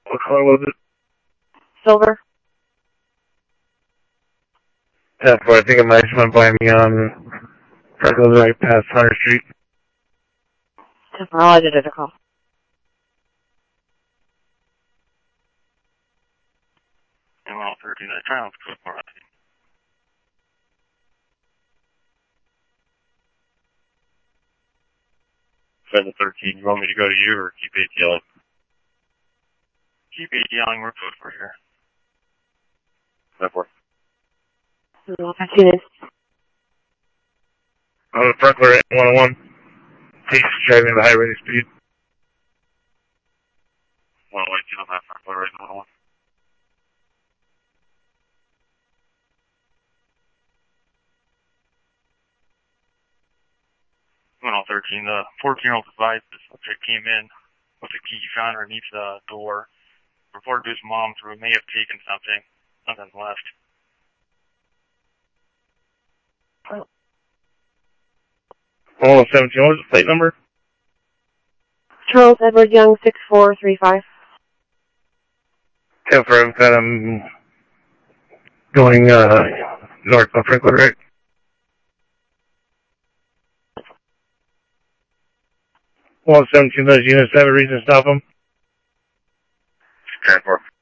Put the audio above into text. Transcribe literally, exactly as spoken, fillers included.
What color was it? Silver. That's what I think it might just went by me on Freckles right past Hunter Street. Oh, I did it a call. And we're all thirteen. I try not to click more. For the thirteen, you want me to go to you or keep ATLing? Keep ATLing, we're close for here. That works. fifteen is. On the Freckler at one oh one. He's driving at a high rate of speed. one oh eight, you don't have Freckler right now. one oh thirteen, the fourteen-year-old advised the subject came in with a key found underneath the door. Reported to his mom through may have taken something. Nothing left. one oh seventeen, what was the plate number? Charles Edward Young, six four three five. Confirm that I'm going uh, north on Franklin, right? one seventeen, those units have a reason to stop them? ten four.